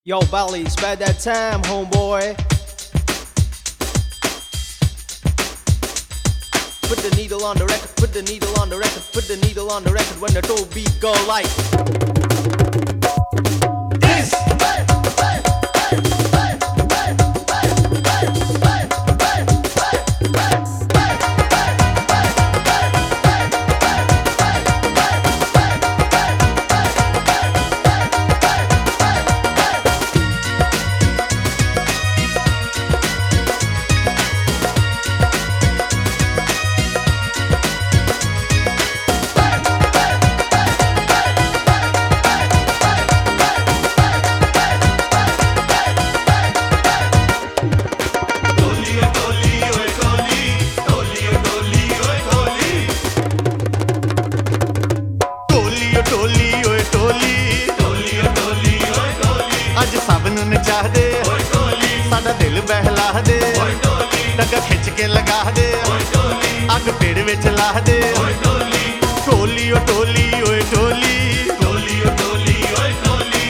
Yo, Bally, spare that time, homeboy. Put the needle on the record, put the needle on the record, put the needle on the record when the toe beat go like this. ਅੱਜ ਸਭ ਨੂੰ ਨਚਾ ਦੇ ਸਾਡਾ ਦਿਲ ਬਹਿਲਾ ਦੇ ਟੱਗਾ ਖਿੱਚ ਕੇ ਲਗਾ ਦੇ ਅੱਗ ਪੇੜ ਵਿੱਚ ਲਾ ਦੇ ਢੋਲੀ ਓ ਢੋਲੀ ਓਏ ਢੋਲੀ ਢੋਲੀ ਓ ਢੋਲੀ ਓਏ ਢੋਲੀ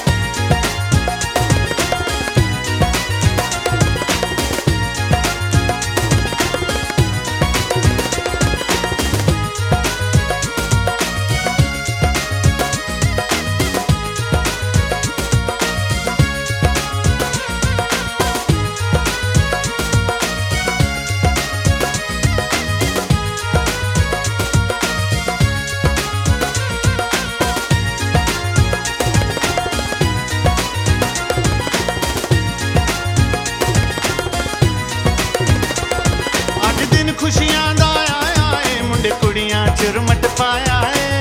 ਖੁਸ਼ੀਆਂ ਦਾ ਆਇਆ ਏ ਮੁੰਡੇ ਕੁੜੀਆਂ ਚੁਰਮਟ ਪਾਇਆ ਏ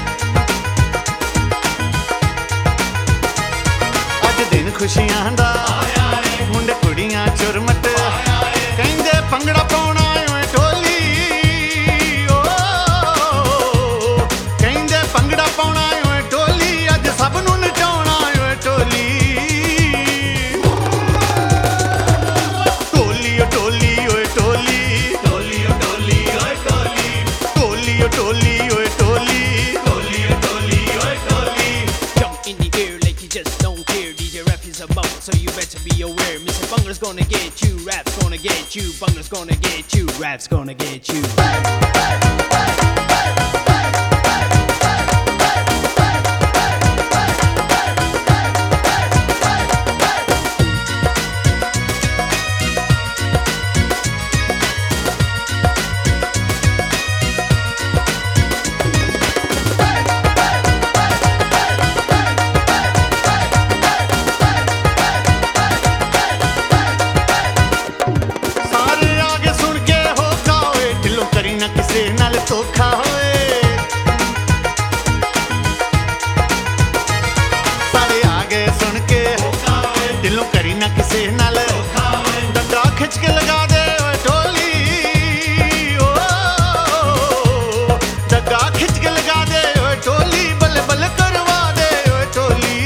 ਅੱਜ ਦਿਨ ਖੁਸ਼ੀਆਂ ਦਾ ਆਇਆ ਏ ਮੁੰਡੇ ਕੁੜੀਆਂ ਚੁਰਮਟ ਕਹਿੰਦੇ ਭੰਗੜਾ ਪਾਉਣਾ ਓਏ ਢੋਲੀ ਓ ਕਹਿੰਦੇ ਭੰਗੜਾ ਪਾਉਣਾ ਓਏ ਢੋਲੀ ਅੱਜ ਸਭ ਨੂੰ ਨਚਾਉਣਾ ਓਏ ਢੋਲੀ ਢੋਲੀ ਓ ਢੋਲੀ ਓਏ ਢੋਲੀ Dolly, oi Dolly, Dolly, Dolly, oi Dolly. Jump in the air like you just don't care. DJ rap is about, so you better be aware. Mr. Bunger's gonna get you, rap's gonna get you, Bunger's gonna get you, rap's gonna get you. ਕਿਸੇ ਨਾਲ ਧੋਖਾ ਹੋਏ ਸਾਰੇ ਆ ਗਏ ਸੁਣ ਕੇ ਦਿਲੋਂ ਕਰੀ ਨਾ ਕਿਸੇ ਨਾਲ ਡੰਡਾ ਖਿੱਚ ਕੇ ਲਗਾ ਦੇ ਓਏ ਢੋਲੀ ਓ ਡੰਡਾ ਖਿੱਚ ਕੇ ਲਗਾ ਦੇ ਓਏ ਢੋਲੀ ਬੱਲੇ ਬੱਲੇ ਕਰਵਾ ਦੇ ਓਏ ਢੋਲੀ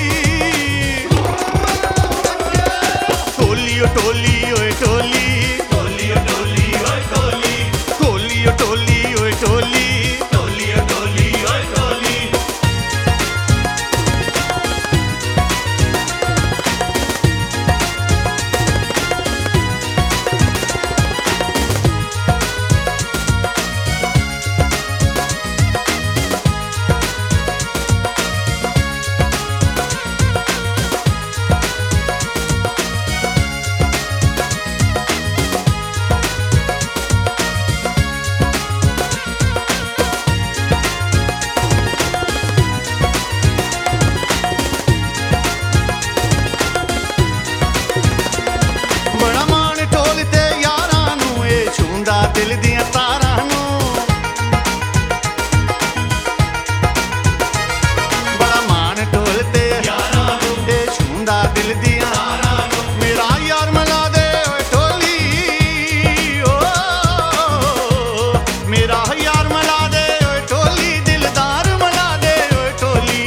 ਢੋਲੀ ਓ ਢੋਲੀ ਓਏ ਢੋਲੀ ਢੋਲੀ ਓ ਢੋਲੀ ਓਏ ਢੋਲੀ Dolly, oi Dolly, Dolly, Dolly, oi Dolly. ਦਿਲ ਦੀਆਂ ਤਾਰਾਂ ਨੂੰ ਬੜਾ ਮਾਣ ਢੋਲ ਤੇ ਯਾਰਾਂ ਨੂੰ ਇਹ ਛੂੰਦਾ ਦਿਲ ਦੀਆਂ ਤਾਰਾਂ ਨੂੰ ਮੇਰਾ ਯਾਰ ਮਿਲਾ ਦੇ ਓਏ ਢੋਲੀ ਓ ਮੇਰਾ ਯਾਰ ਮਿਲਾ ਦੇ ਓਏ ਢੋਲੀ ਦਿਲਦਾਰ ਮਿਲਾ ਦੇ ਓਏ ਢੋਲੀ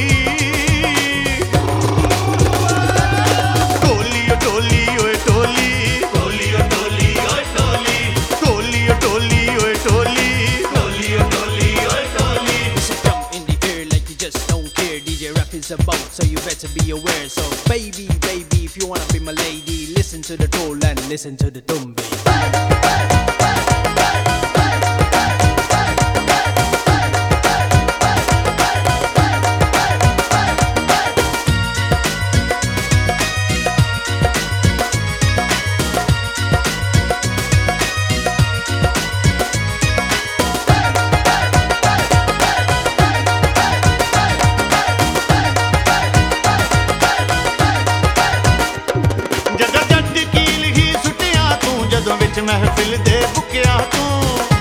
ਢੋਲੀ ਓ ਢੋਲੀ ਓਏ ਢੋਲੀ ਢੋਲੀ ਓ ਢੋਲੀ ਓਏ ਢੋਲੀ Dolly, oi Dolly, Dolly, Dolly, oi Dolly. So jump in the air like you just don't care. DJ rap is about, so you better be aware. So baby to the toll and listen to the tumbi. ਵਿੱਚ ਮਹਿਫਿਲ ਦੇ ਬੁਕਿਆ ਤੂੰ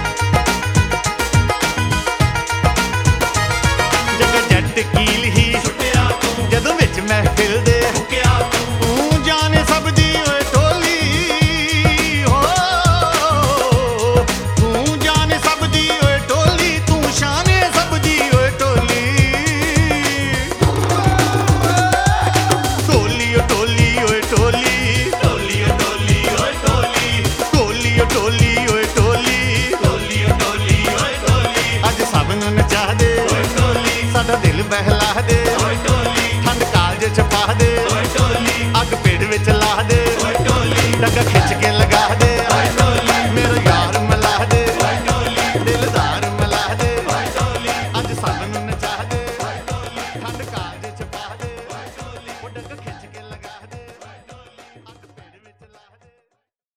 ਜਗ ਜੱਟ ਕੀਲ ਹੀ ਸੁੱਟਿਆ ਤੂੰ ਜਦੋਂ ਵਿੱਚ ਮਹਿਫਿਲ ਦੇ ਬੁਕਿਆ ਤੂੰ ਜਾਣੇ ਸਭ ਦੀ ਓਏ ਟੋਲੀ ਹੋ ਤੂੰ ਜਾਣੇ ਸਭ ਦੀ ਓਏ ਟੋਲੀ ਤੂੰ ਸ਼ਾਨੇ ਸਭ ਦੀ ਓਏ ਟੋਲੀ ਟੋਲੀ ਓ ਟੋਲੀ ਓਏ ਟੋਲੀ ਟੋਲੀ ਓਏ ਟੋਲੀ ਟੋਲੀ ਓ ਟੋਲੀ ਓਏ ਟੋਲੀ ਅੱਜ ਸਭ ਨੂੰ ਨਚਾ ਦੇ ਓਏ ਟੋਲੀ ਸਾਡਾ ਦਿਲ ਬਹਿਲਾ ਦੇ ਓਏ ਟੋਲੀ ਠੰਡ ਕਾਲਜ ਚ ਪਾ ਦੇ ਓਏ ਟੋਲੀ ਅੱਗ ਪੇੜ ਵਿੱਚ ਲਾ ਦੇ ਓਏ ਟੋਲੀ ਡੱਗਾ ਖਿੱਚ ਕੇ